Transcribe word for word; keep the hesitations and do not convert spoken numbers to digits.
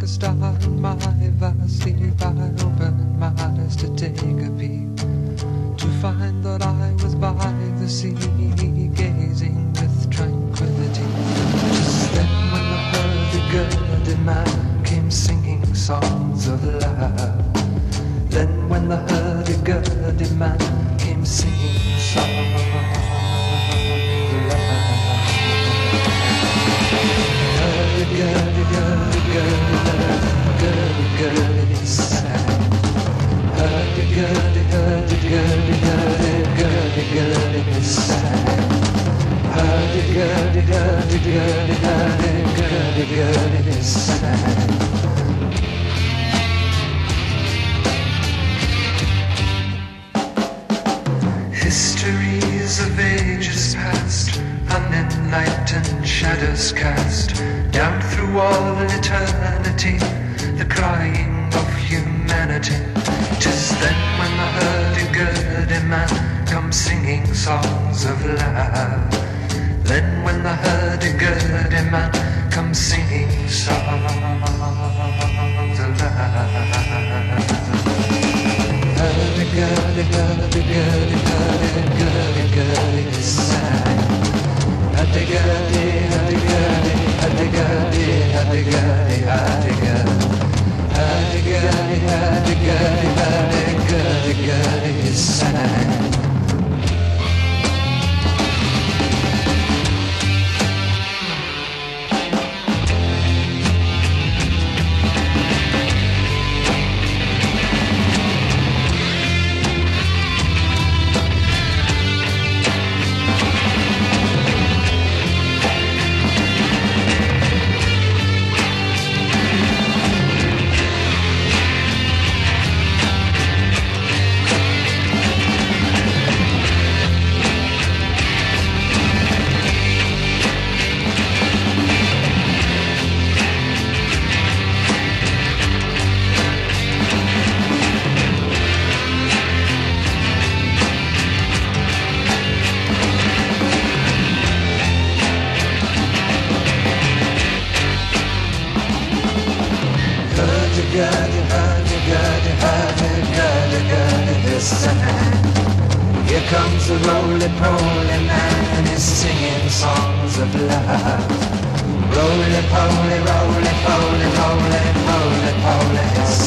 star in my vast sleep, I opened my eyes to take a peep, to find that I was by the sea, gazing with tranquility. Just then when the hurdy-gurdy man came singing songs of love, then when the hurdy-gurdy man came singing songs of love, hurdy-gurdy-gurdy-gurdy-gurdy sang. Hurdy-gurdy, hurdy-gurdy, hurdy-gurdy-gurdy sang. Hurdy-gurdy, hurdy-gurdy, hurdy-gurdy-gurdy sang. Histories of ages past, unenlightened shadows cast down through all eternity, the crying of humanity. 'Tis then when the hurdy-gurdy man comes singing songs of love. Then when the hurdy-gurdy man comes singing songs of love. Hurdy-gurdy, hurdy-gurdy, hurdy-gurdy-gurdy sang. Hurdy-gurdy, hurdy-gurdy, hurdy-gurdy, hurdy-gurdy, hurdy-gurdy. Hurdy-gurdy, hurdy-gurdy, hurdy-gurdy-gurdy sang. Hurdy-gurdy, hurdy-gurdy, hurdy-gurdy-gurdy sang. Here comes the roly-poly man and he's singing songs of love. Roly-poly, roly-poly, roly-poly, roly-poly.